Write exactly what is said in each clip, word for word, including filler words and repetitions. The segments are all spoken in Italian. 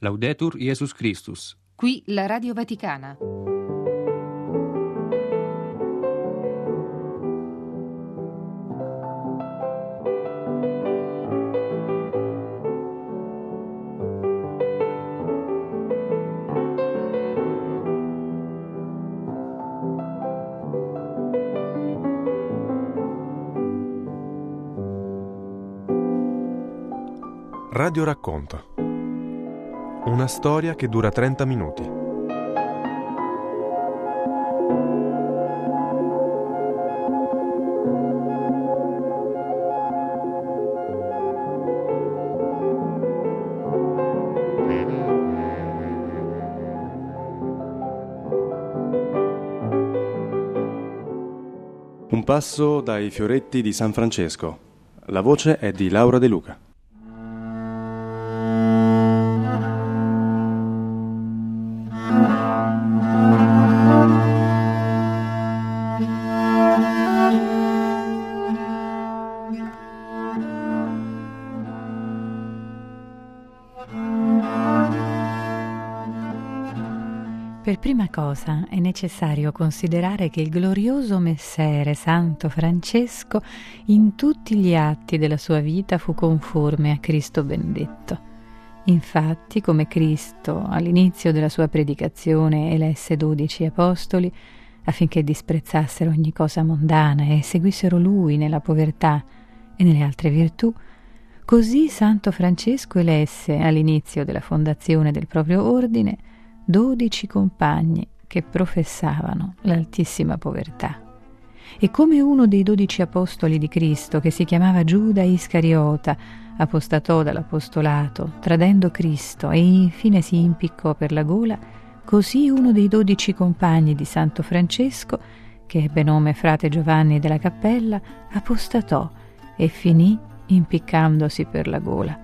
Laudetur Jesus Christus. Qui la Radio Vaticana. Radio Racconta. Una storia che dura trenta minuti. Un passo dai fioretti di San Francesco. La voce è di Laura De Luca. Per prima cosa è necessario considerare che il glorioso messere Santo Francesco in tutti gli atti della sua vita fu conforme a Cristo benedetto. Infatti, come Cristo all'inizio della sua predicazione elesse dodici apostoli affinché disprezzassero ogni cosa mondana e seguissero Lui nella povertà e nelle altre virtù, così Santo Francesco elesse all'inizio della fondazione del proprio ordine dodici compagni che professavano l'altissima povertà. E come uno dei dodici apostoli di Cristo, che si chiamava Giuda Iscariota, apostatò dall'apostolato, tradendo Cristo e infine si impiccò per la gola, così uno dei dodici compagni di Santo Francesco, che ebbe nome frate Giovanni della Cappella, apostatò e finì impiccandosi per la gola.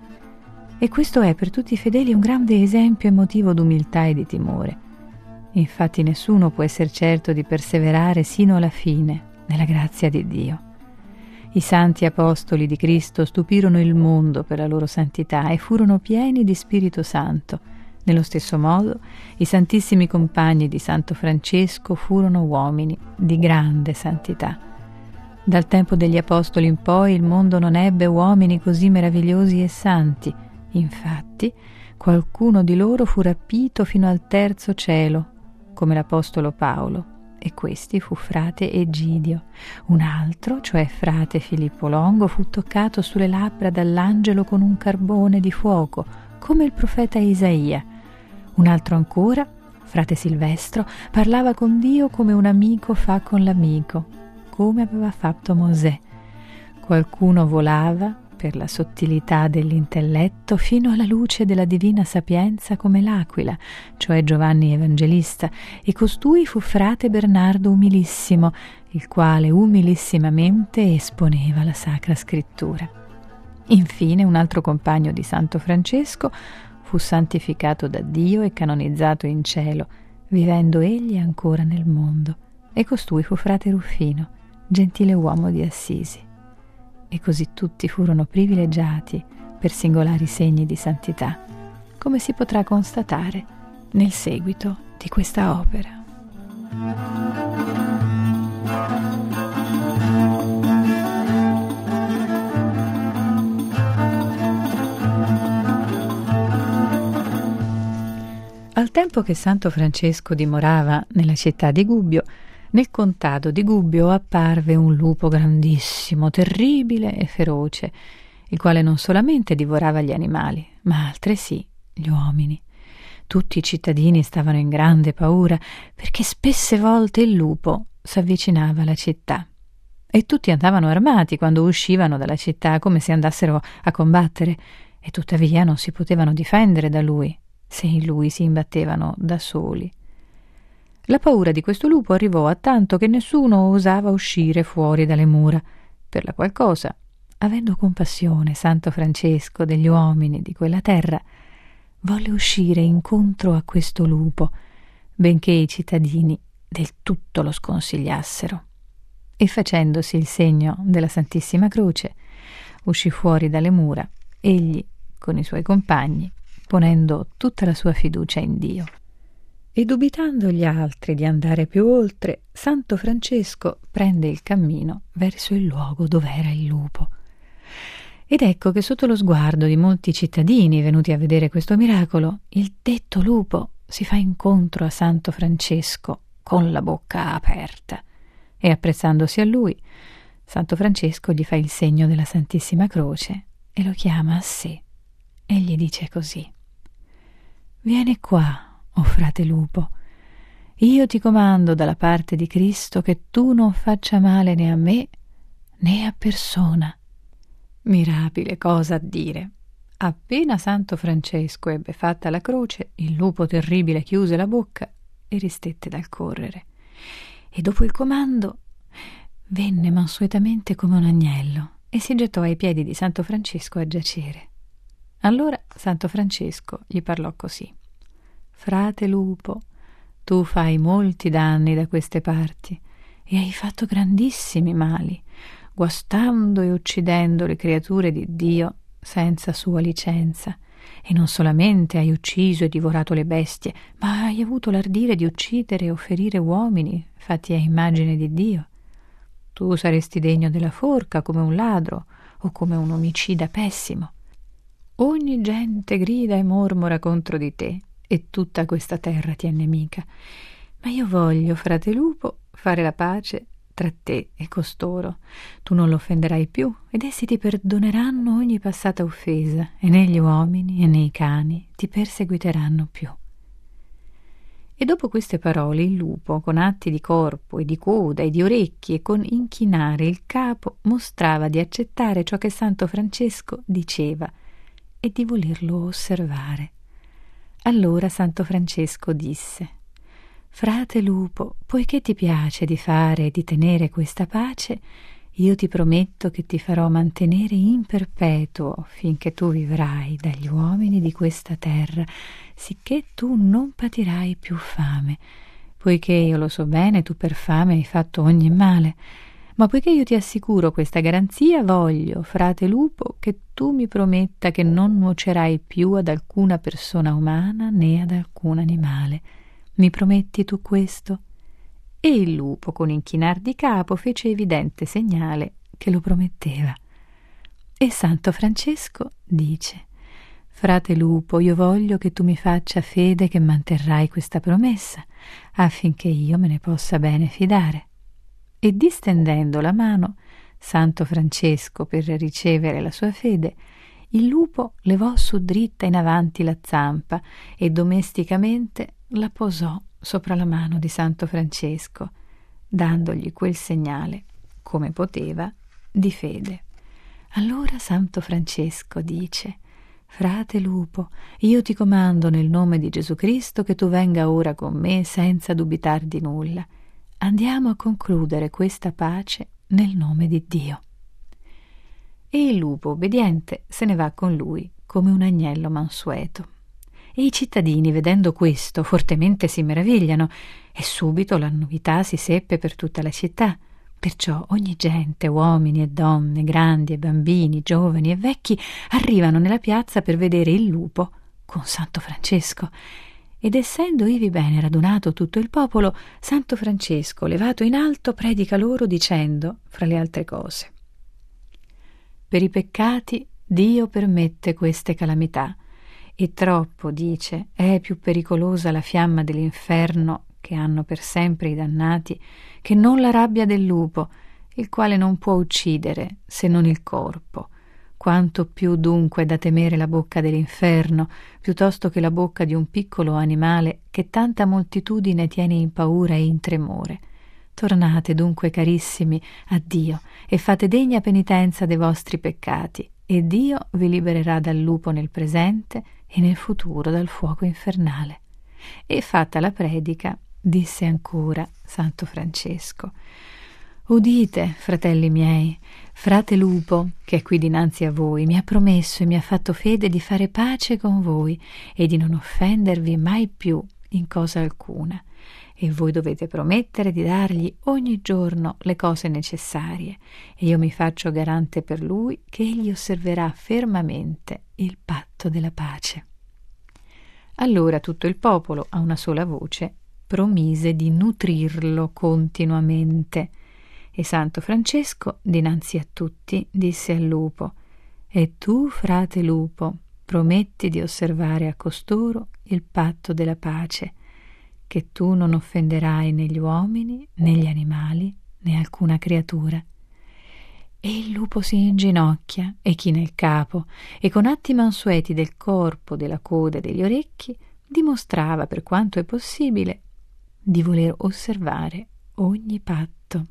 E questo è per tutti i fedeli un grande esempio e motivo d'umiltà e di timore. Infatti nessuno può essere certo di perseverare sino alla fine nella grazia di Dio. I santi apostoli di Cristo stupirono il mondo per la loro santità e furono pieni di Spirito Santo. Nello stesso modo, i santissimi compagni di Santo Francesco furono uomini di grande santità. Dal tempo degli apostoli in poi il mondo non ebbe uomini così meravigliosi e santi. Infatti, qualcuno di loro fu rapito fino al terzo cielo, come l'apostolo Paolo, e questi fu frate Egidio. Un altro, cioè frate Filippo Longo, fu toccato sulle labbra dall'angelo con un carbone di fuoco, come il profeta Isaia. Un altro ancora, frate Silvestro, parlava con Dio come un amico fa con l'amico, come aveva fatto Mosè. Qualcuno volava per la sottilità dell'intelletto fino alla luce della divina sapienza come l'aquila, cioè Giovanni Evangelista, e costui fu frate Bernardo Umilissimo, il quale umilissimamente esponeva la Sacra Scrittura. Infine un altro compagno di Santo Francesco fu santificato da Dio e canonizzato in cielo, vivendo egli ancora nel mondo, e costui fu frate Ruffino, gentile uomo di Assisi. E così tutti furono privilegiati per singolari segni di santità, come si potrà constatare nel seguito di questa opera. Al tempo che Santo Francesco dimorava nella città di Gubbio, nel contado di Gubbio apparve un lupo grandissimo, terribile e feroce, il quale non solamente divorava gli animali, ma altresì gli uomini. Tutti i cittadini stavano in grande paura, perché spesse volte il lupo s'avvicinava alla città. E tutti andavano armati quando uscivano dalla città, come se andassero a combattere, e tuttavia non si potevano difendere da lui, se in lui si imbattevano da soli. La paura di questo lupo arrivò a tanto che nessuno osava uscire fuori dalle mura, per la qual cosa, avendo compassione Santo Francesco degli uomini di quella terra, volle uscire incontro a questo lupo, benché i cittadini del tutto lo sconsigliassero. E facendosi il segno della Santissima Croce, uscì fuori dalle mura, egli con i suoi compagni, ponendo tutta la sua fiducia in Dio. E dubitando gli altri di andare più oltre, Santo Francesco prende il cammino verso il luogo dove era il lupo. Ed ecco che sotto lo sguardo di molti cittadini venuti a vedere questo miracolo, il detto lupo si fa incontro a Santo Francesco con la bocca aperta e, apprezzandosi a lui, Santo Francesco gli fa il segno della Santissima Croce e lo chiama a sé e gli dice così: «Vieni qua, o frate lupo, io ti comando dalla parte di Cristo che tu non faccia male né a me né a persona». Mirabile cosa a dire. Appena Santo Francesco ebbe fatta la croce, il lupo terribile chiuse la bocca e ristette dal correre. E dopo il comando venne mansuetamente come un agnello e si gettò ai piedi di Santo Francesco a giacere. Allora Santo Francesco gli parlò così: «Frate lupo, tu fai molti danni da queste parti e hai fatto grandissimi mali, guastando e uccidendo le creature di Dio senza sua licenza, e non solamente hai ucciso e divorato le bestie, ma hai avuto l'ardire di uccidere o ferire uomini fatti a immagine di Dio. Tu saresti degno della forca come un ladro o come un omicida pessimo. Ogni gente grida e mormora contro di te e tutta questa terra ti è nemica. Ma io voglio, frate lupo, fare la pace tra te e costoro. Tu non lo offenderai più ed essi ti perdoneranno ogni passata offesa e né gli uomini e né i cani ti perseguiteranno più». E dopo queste parole il lupo, con atti di corpo e di coda e di orecchi e con inchinare il capo, mostrava di accettare ciò che Santo Francesco diceva e di volerlo osservare. Allora Santo Francesco disse: «Frate lupo, poiché ti piace di fare e di tenere questa pace, io ti prometto che ti farò mantenere in perpetuo finché tu vivrai dagli uomini di questa terra, sicché tu non patirai più fame, poiché io lo so bene, tu per fame hai fatto ogni male. Ma poiché io ti assicuro questa garanzia, voglio, frate lupo, che tu mi prometta che non nuocerai più ad alcuna persona umana né ad alcun animale. Mi prometti tu questo?» E il lupo, con inchinar di capo, fece evidente segnale che lo prometteva. E Santo Francesco dice: «Frate lupo, io voglio che tu mi faccia fede che manterrai questa promessa, affinché io me ne possa bene fidare». E distendendo la mano, Santo Francesco, per ricevere la sua fede, il lupo levò su dritta in avanti la zampa e domesticamente la posò sopra la mano di Santo Francesco, dandogli quel segnale, come poteva, di fede. Allora Santo Francesco dice: «Frate lupo, io ti comando nel nome di Gesù Cristo che tu venga ora con me senza dubitar di nulla. Andiamo a concludere questa pace nel nome di Dio». E il lupo, obbediente, se ne va con lui come un agnello mansueto. E i cittadini, vedendo questo, fortemente si meravigliano, e subito la novità si seppe per tutta la città. Perciò ogni gente, uomini e donne, grandi e bambini, giovani e vecchi, arrivano nella piazza per vedere il lupo con Santo Francesco. Ed essendo ivi bene radunato tutto il popolo, Santo Francesco, levato in alto, predica loro dicendo, fra le altre cose: «Per i peccati Dio permette queste calamità, e troppo, dice, è più pericolosa la fiamma dell'inferno che hanno per sempre i dannati che non la rabbia del lupo, il quale non può uccidere se non il corpo. Quanto più dunque è da temere la bocca dell'inferno, piuttosto che la bocca di un piccolo animale che tanta moltitudine tiene in paura e in tremore. Tornate dunque, carissimi, a Dio e fate degna penitenza dei vostri peccati, e Dio vi libererà dal lupo nel presente e nel futuro dal fuoco infernale». E fatta la predica, disse ancora Santo Francesco: «Udite, fratelli miei, frate lupo, che è qui dinanzi a voi, mi ha promesso e mi ha fatto fede di fare pace con voi e di non offendervi mai più in cosa alcuna. E voi dovete promettere di dargli ogni giorno le cose necessarie, e io mi faccio garante per lui che egli osserverà fermamente il patto della pace». Allora tutto il popolo, a una sola voce, promise di nutrirlo continuamente. E Santo Francesco, dinanzi a tutti, disse al lupo: «E tu, frate lupo, prometti di osservare a costoro il patto della pace, che tu non offenderai né gli uomini, né gli animali, né alcuna creatura». E il lupo si inginocchia e china il capo, e con atti mansueti del corpo, della coda e degli orecchi dimostrava, per quanto è possibile, di voler osservare ogni patto.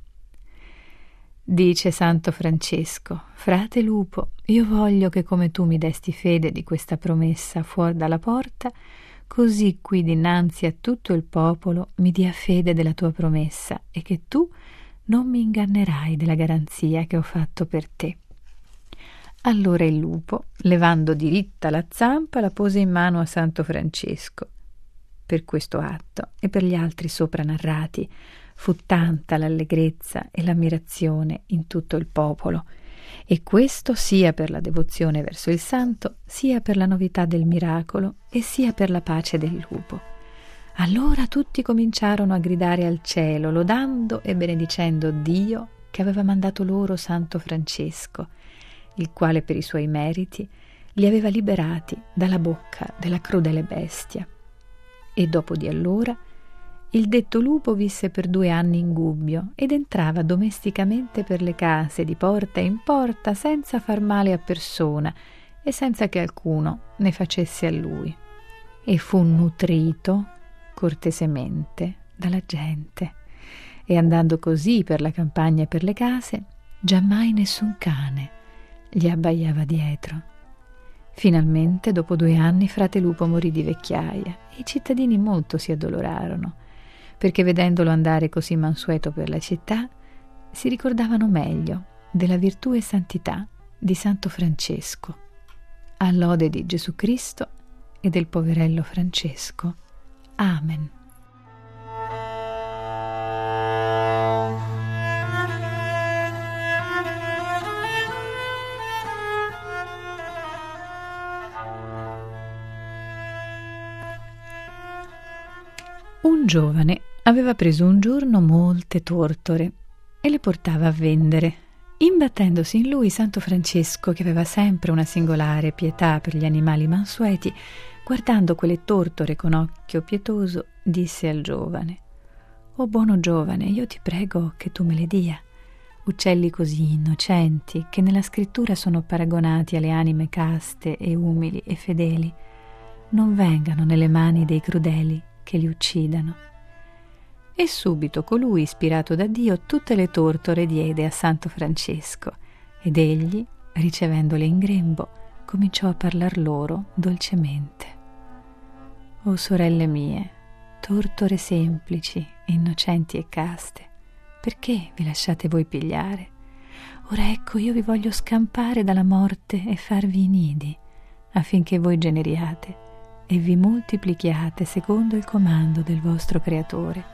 Dice Santo Francesco: «Frate lupo, io voglio che come tu mi desti fede di questa promessa fuor dalla porta, così qui dinanzi a tutto il popolo mi dia fede della tua promessa, e che tu non mi ingannerai della garanzia che ho fatto per te». Allora il lupo, levando diritta la zampa, la pose in mano a Santo Francesco. Per questo atto e per gli altri sopra narrati fu tanta l'allegrezza e l'ammirazione in tutto il popolo, e questo sia per la devozione verso il santo, sia per la novità del miracolo e sia per la pace del lupo. Allora tutti cominciarono a gridare al cielo, lodando e benedicendo Dio che aveva mandato loro Santo Francesco, il quale per i suoi meriti li aveva liberati dalla bocca della crudele bestia. E dopo di allora il detto lupo visse per due anni in Gubbio ed entrava domesticamente per le case di porta in porta senza far male a persona e senza che alcuno ne facesse a lui, e fu nutrito cortesemente dalla gente, e andando così per la campagna e per le case giammai nessun cane gli abbaiava dietro. Finalmente, dopo due anni, frate lupo morì di vecchiaia e i cittadini molto si addolorarono, perché vedendolo andare così mansueto per la città si ricordavano meglio della virtù e santità di Santo Francesco. A lode di Gesù Cristo e del poverello Francesco. Amen. Un giovane aveva preso un giorno molte tortore e le portava a vendere. Imbattendosi in lui, Santo Francesco, che aveva sempre una singolare pietà per gli animali mansueti, guardando quelle tortore con occhio pietoso, disse al giovane: «O buono giovane, io ti prego che tu me le dia. Uccelli così innocenti, che nella scrittura sono paragonati alle anime caste e umili e fedeli, non vengano nelle mani dei crudeli che li uccidano». E subito colui, ispirato da Dio, tutte le tortore diede a Santo Francesco, ed egli, ricevendole in grembo, cominciò a parlar loro dolcemente. «O sorelle mie, tortore semplici, innocenti e caste, perché vi lasciate voi pigliare? Ora ecco, io vi voglio scampare dalla morte e farvi i nidi, affinché voi generiate e vi moltiplichiate secondo il comando del vostro Creatore».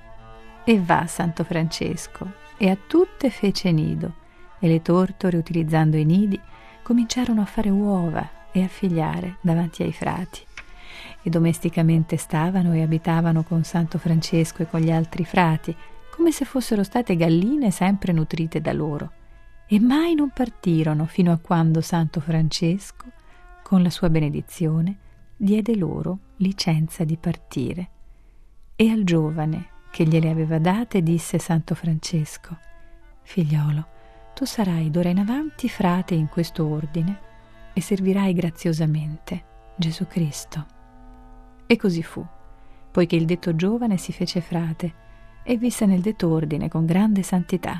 E va Santo Francesco, e a tutte fece nido, e le tortore, utilizzando i nidi, cominciarono a fare uova e a figliare davanti ai frati. E domesticamente stavano e abitavano con Santo Francesco e con gli altri frati, come se fossero state galline sempre nutrite da loro, e mai non partirono fino a quando Santo Francesco, con la sua benedizione, diede loro licenza di partire. E al giovane che gliele aveva date disse Santo Francesco: «Figliolo, tu sarai d'ora in avanti frate in questo ordine e servirai graziosamente Gesù Cristo». E così fu, poiché il detto giovane si fece frate e visse nel detto ordine con grande santità.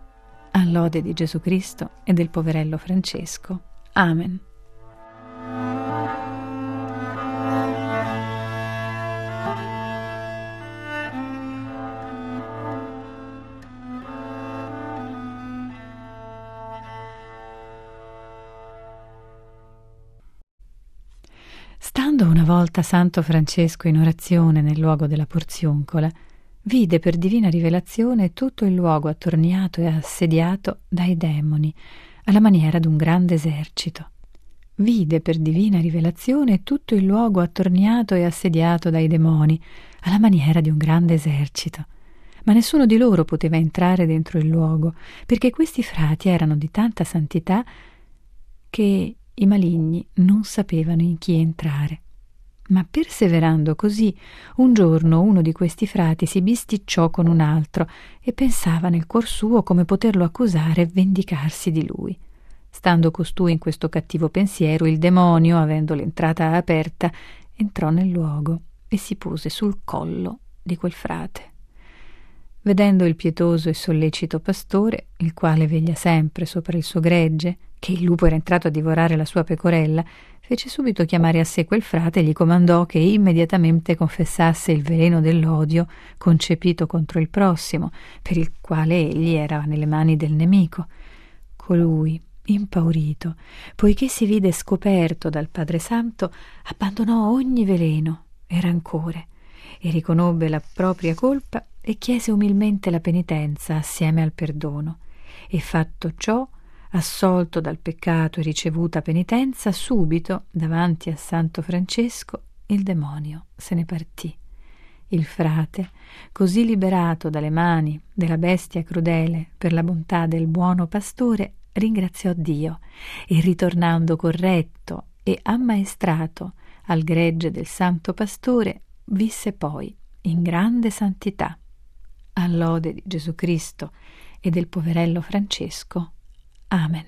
A lode di Gesù Cristo e del poverello Francesco. Amen. Stando una volta Santo Francesco in orazione nel luogo della Porzioncola, vide per divina rivelazione tutto il luogo attorniato e assediato dai demoni, alla maniera d'un grande esercito. vide per divina rivelazione tutto il luogo attorniato e assediato dai demoni, alla maniera di un grande esercito. Ma nessuno di loro poteva entrare dentro il luogo, perché questi frati erano di tanta santità che i maligni non sapevano in chi entrare. Ma perseverando così, un giorno uno di questi frati si bisticciò con un altro e pensava nel cuor suo come poterlo accusare e vendicarsi di lui. Stando costui in questo cattivo pensiero, il demonio, avendo l'entrata aperta, entrò nel luogo e si pose sul collo di quel frate. Vedendo il pietoso e sollecito pastore, il quale veglia sempre sopra il suo gregge, che il lupo era entrato a divorare la sua pecorella, fece subito chiamare a sé quel frate e gli comandò che immediatamente confessasse il veleno dell'odio concepito contro il prossimo, per il quale egli era nelle mani del nemico. Colui, impaurito, poiché si vide scoperto dal Padre Santo, abbandonò ogni veleno e rancore e riconobbe la propria colpa e chiese umilmente la penitenza assieme al perdono. E fatto ciò, assolto dal peccato e ricevuta penitenza, subito davanti a Santo Francesco il demonio se ne partì. Il frate, così liberato dalle mani della bestia crudele per la bontà del buono pastore, ringraziò Dio e, ritornando corretto e ammaestrato al gregge del santo pastore, visse poi in grande santità. A lode di Gesù Cristo e del poverello Francesco. Amen.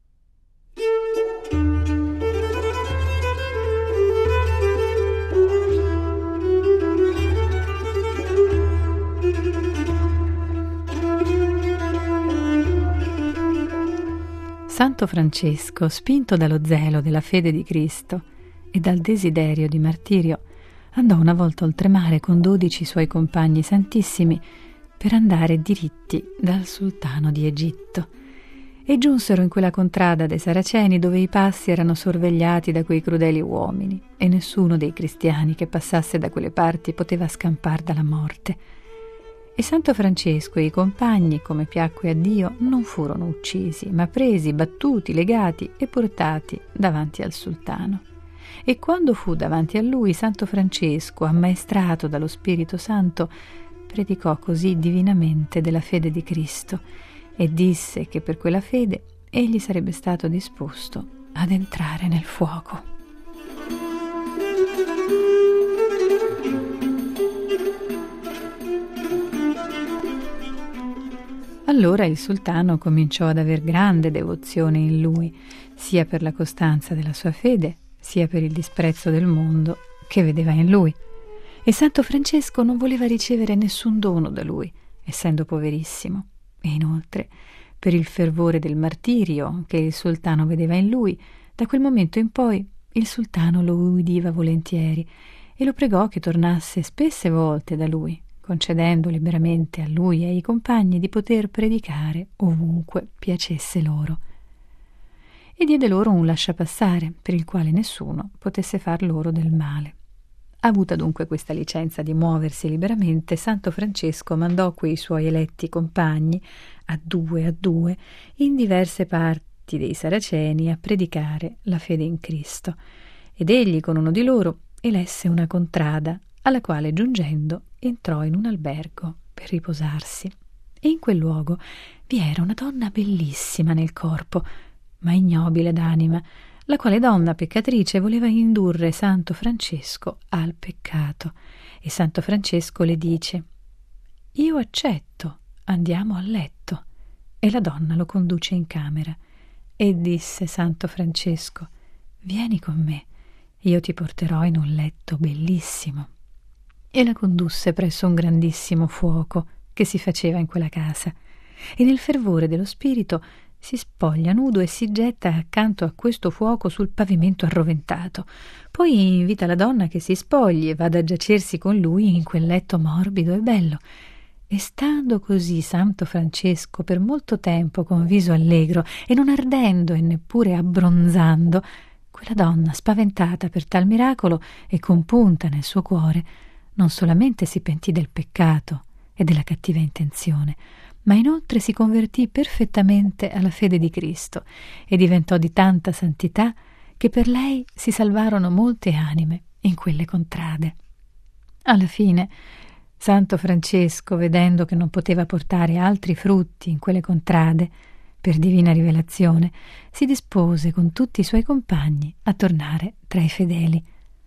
Santo Francesco, spinto dallo zelo della fede di Cristo e dal desiderio di martirio, andò una volta oltremare con dodici suoi compagni santissimi per andare diritti dal sultano di Egitto, e giunsero in quella contrada dei Saraceni dove i passi erano sorvegliati da quei crudeli uomini e nessuno dei cristiani che passasse da quelle parti poteva scampar dalla morte. E Santo Francesco e i compagni, come piacque a Dio, non furono uccisi, ma presi, battuti, legati e portati davanti al sultano. E quando fu davanti a lui, Santo Francesco, ammaestrato dallo Spirito Santo, predicò così divinamente della fede di Cristo e disse che per quella fede egli sarebbe stato disposto ad entrare nel fuoco. Allora il sultano cominciò ad aver grande devozione in lui, sia per la costanza della sua fede, sia per il disprezzo del mondo che vedeva in lui. E Santo Francesco non voleva ricevere nessun dono da lui, essendo poverissimo. E inoltre, per il fervore del martirio che il sultano vedeva in lui, da quel momento in poi il sultano lo udiva volentieri e lo pregò che tornasse spesse volte da lui, concedendo liberamente a lui e ai compagni di poter predicare ovunque piacesse loro. E diede loro un lasciapassare per il quale nessuno potesse far loro del male. Avuta dunque questa licenza di muoversi liberamente, Santo Francesco mandò quei suoi eletti compagni, a due a due, in diverse parti dei Saraceni a predicare la fede in Cristo, ed egli con uno di loro elesse una contrada, alla quale giungendo entrò in un albergo per riposarsi. E in quel luogo vi era una donna bellissima nel corpo, ma ignobile d'anima, la quale donna peccatrice voleva indurre Santo Francesco al peccato. E Santo Francesco le dice: «Io accetto, andiamo a letto». E la donna lo conduce in camera. E disse Santo Francesco: «Vieni con me, io ti porterò in un letto bellissimo». E la condusse presso un grandissimo fuoco che si faceva in quella casa, e nel fervore dello spirito si spoglia nudo e si getta accanto a questo fuoco sul pavimento arroventato. Poi invita la donna che si spogli e vada a giacersi con lui in quel letto morbido e bello. E stando così Santo Francesco per molto tempo con viso allegro e non ardendo e neppure abbronzando, quella donna, spaventata per tal miracolo e compunta nel suo cuore, non solamente si pentì del peccato e della cattiva intenzione, ma inoltre si convertì perfettamente alla fede di Cristo e diventò di tanta santità che per lei si salvarono molte anime in quelle contrade. Alla fine, Santo Francesco, vedendo che non poteva portare altri frutti in quelle contrade, per divina rivelazione, si dispose con tutti i suoi compagni a tornare tra i fedeli.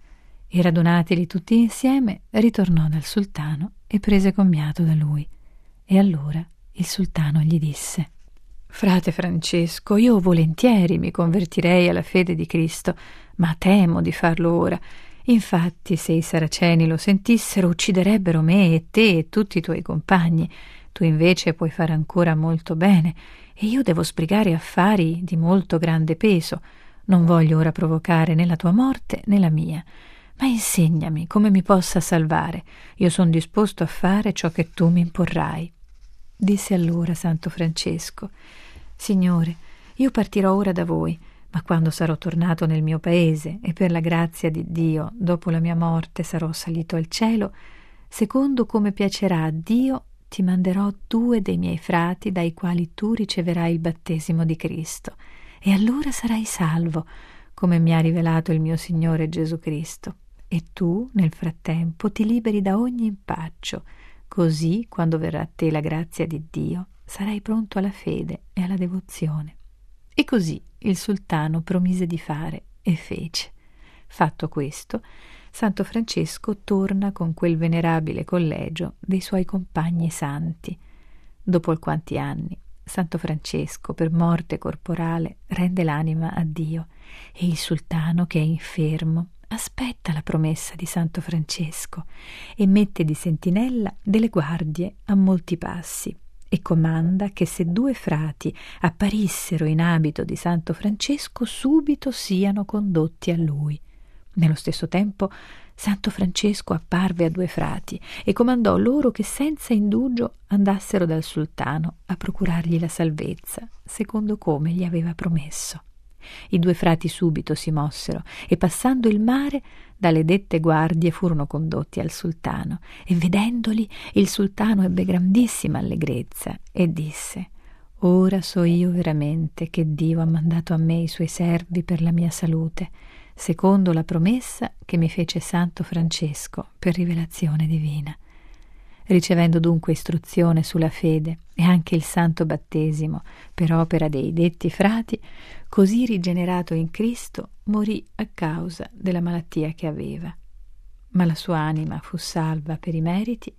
E radunatili tutti insieme, ritornò dal sultano e prese commiato da lui. E allora il sultano gli disse: «Frate Francesco, io volentieri mi convertirei alla fede di Cristo, ma temo di farlo ora. Infatti, se i saraceni lo sentissero, ucciderebbero me e te e tutti i tuoi compagni. Tu invece puoi fare ancora molto bene, e io devo sbrigare affari di molto grande peso. Non voglio ora provocare né la tua morte né la mia, ma insegnami come mi possa salvare. Io sono disposto a fare ciò che tu mi imporrai». Disse allora Santo Francesco: «Signore, io partirò ora da voi, ma quando sarò tornato nel mio paese e per la grazia di Dio dopo la mia morte sarò salito al cielo, secondo come piacerà a Dio ti manderò due dei miei frati dai quali tu riceverai il battesimo di Cristo, e allora sarai salvo, come mi ha rivelato il mio Signore Gesù Cristo, e tu nel frattempo ti liberi da ogni impaccio, così quando verrà a te la grazia di Dio sarai pronto alla fede e alla devozione». E così il sultano promise di fare e fece. Fatto questo, Santo Francesco torna con quel venerabile collegio dei suoi compagni santi. Dopo alquanti anni, Santo Francesco, per morte corporale, rende l'anima a Dio, e il sultano, che è infermo, aspetta la promessa di Santo Francesco e mette di sentinella delle guardie a molti passi, e comanda che se due frati apparissero in abito di Santo Francesco subito siano condotti a lui. Nello stesso tempo Santo Francesco apparve a due frati e comandò loro che senza indugio andassero dal sultano a procurargli la salvezza, secondo come gli aveva promesso. I due frati subito si mossero e, passando il mare, dalle dette guardie furono condotti al sultano, e vedendoli il sultano ebbe grandissima allegrezza e disse: «Ora so io veramente che Dio ha mandato a me i suoi servi per la mia salute, secondo la promessa che mi fece Santo Francesco per rivelazione divina». Ricevendo dunque istruzione sulla fede e anche il santo battesimo per opera dei detti frati, così rigenerato in Cristo, morì a causa della malattia che aveva. Ma la sua anima fu salva per i meriti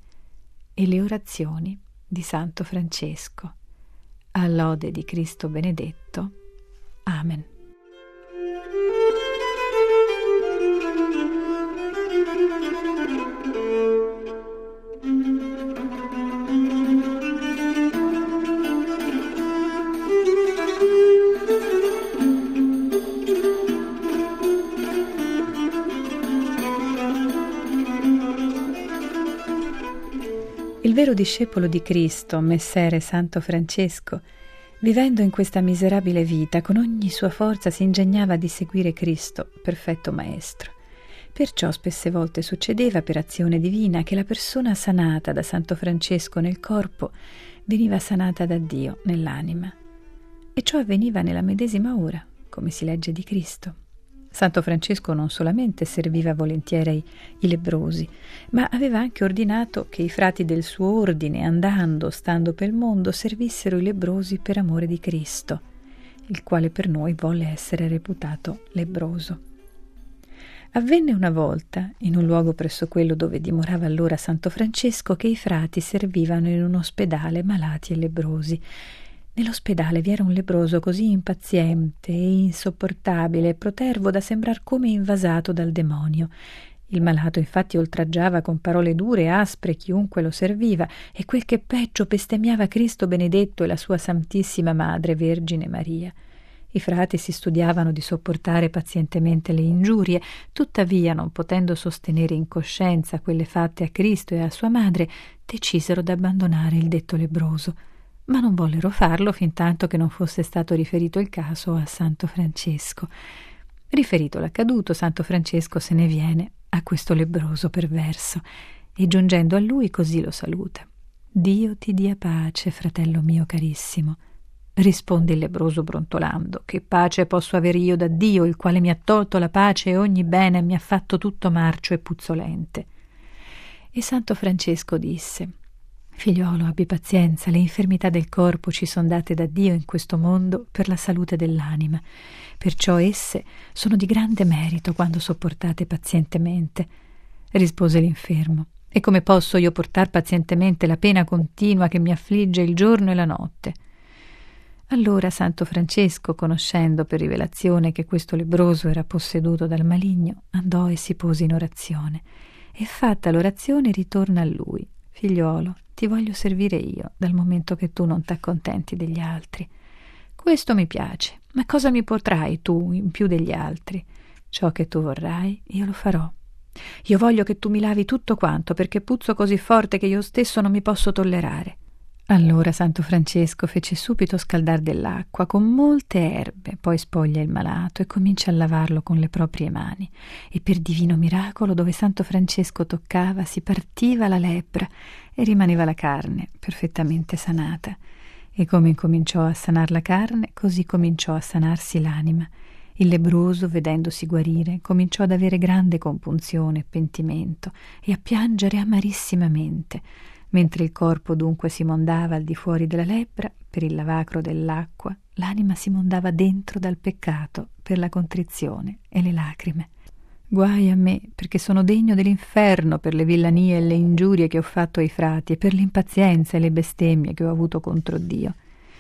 e le orazioni di Santo Francesco. A lode di Cristo benedetto. Amen. Il vero discepolo di Cristo, Messere Santo Francesco, vivendo in questa miserabile vita, con ogni sua forza si ingegnava di seguire Cristo, perfetto Maestro. Perciò spesse volte succedeva, per azione divina, che la persona sanata da Santo Francesco nel corpo veniva sanata da Dio nell'anima. E ciò avveniva nella medesima ora, come si legge di Cristo. Santo Francesco non solamente serviva volentieri i lebbrosi, ma aveva anche ordinato che i frati del suo ordine, andando, stando pel mondo, servissero i lebbrosi per amore di Cristo, il quale per noi volle essere reputato lebbroso. Avvenne una volta, in un luogo presso quello dove dimorava allora Santo Francesco, che i frati servivano in un ospedale malati e lebbrosi. Nell'ospedale vi era un lebbroso così impaziente e insopportabile, protervo da sembrar come invasato dal demonio. Il malato infatti oltraggiava con parole dure e aspre chiunque lo serviva, e quel che peggio bestemmiava Cristo benedetto e la sua Santissima Madre, Vergine Maria. I frati si studiavano di sopportare pazientemente le ingiurie, tuttavia, non potendo sostenere in coscienza quelle fatte a Cristo e a sua madre, decisero d'abbandonare il detto lebbroso, ma non vollero farlo fin tanto che non fosse stato riferito il caso a Santo Francesco. Riferito l'accaduto, Santo Francesco se ne viene a questo lebbroso perverso e, giungendo a lui, così lo saluta: «Dio ti dia pace, fratello mio carissimo. Risponde il lebbroso brontolando: «Che pace posso avere io da Dio, il quale mi ha tolto la pace e ogni bene, mi ha fatto tutto marcio e puzzolente». E Santo Francesco disse: «Figliolo, abbi pazienza, le infermità del corpo ci son date da Dio in questo mondo per la salute dell'anima, perciò esse sono di grande merito quando sopportate pazientemente». Rispose l'infermo: «E come posso io portar pazientemente la pena continua che mi affligge il giorno e la notte?» Allora Santo Francesco, conoscendo per rivelazione che questo lebbroso era posseduto dal maligno, andò e si pose in orazione, e fatta l'orazione ritorna a lui: «Figliuolo, ti voglio servire io, dal momento che tu non t'accontenti degli altri. Questo mi piace, ma cosa mi potrai tu in più degli altri? Ciò che tu vorrai, io lo farò. Io voglio che tu mi lavi tutto quanto, perché puzzo così forte che io stesso non mi posso tollerare». Allora Santo Francesco fece subito scaldar dell'acqua con molte erbe, poi spoglia il malato e comincia a lavarlo con le proprie mani, e per divino miracolo, dove Santo Francesco toccava si partiva la lebbra e rimaneva la carne perfettamente sanata. E come incominciò a sanar la carne, così cominciò a sanarsi l'anima. Il lebbroso, vedendosi guarire, cominciò ad avere grande compunzione e pentimento e a piangere amarissimamente. Mentre il corpo dunque si mondava al di fuori della lebbra per il lavacro dell'acqua, l'anima si mondava dentro dal peccato per la contrizione e le lacrime. Guai a me, perché sono degno dell'inferno per le villanie e le ingiurie che ho fatto ai frati e per l'impazienza e le bestemmie che ho avuto contro Dio.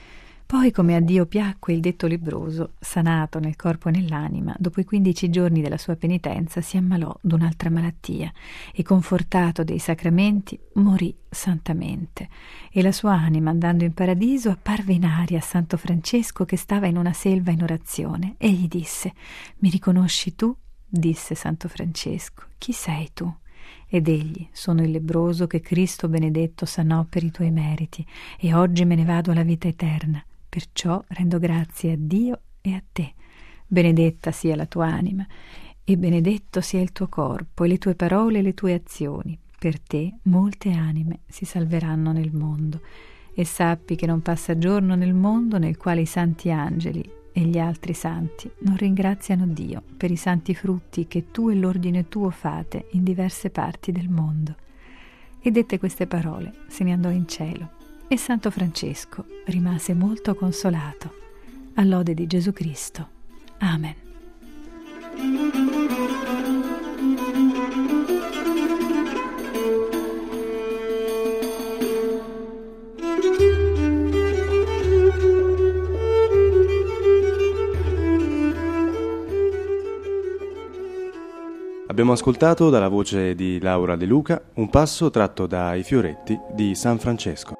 Poi, come a Dio piacque, il detto lebbroso, sanato nel corpo e nell'anima, dopo i quindici giorni della sua penitenza si ammalò d'un'altra malattia e, confortato dei sacramenti, morì santamente. E la sua anima, andando in paradiso, apparve in aria a Santo Francesco che stava in una selva in orazione, e gli disse: «Mi riconosci tu?» Disse Santo Francesco: «Chi sei tu?» Ed egli: «Sono il lebbroso che Cristo benedetto sanò per i tuoi meriti, e oggi me ne vado alla vita eterna. Perciò rendo grazie a Dio e a te. Benedetta sia la tua anima, e benedetto sia il tuo corpo, e le tue parole e le tue azioni. Per te molte anime si salveranno nel mondo. E sappi che non passa giorno nel mondo nel quale i santi angeli e gli altri santi non ringraziano Dio per i santi frutti che tu e l'ordine tuo fate in diverse parti del mondo». E dette queste parole, se ne andò in cielo. E Santo Francesco rimase molto consolato. All'ode di Gesù Cristo. Amen. Abbiamo ascoltato dalla voce di Laura De Luca un passo tratto da I fioretti di San Francesco.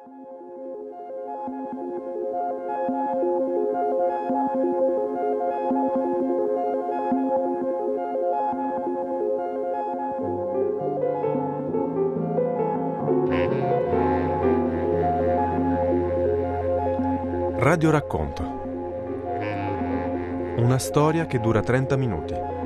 Radio Racconto. Una storia che dura trenta minuti.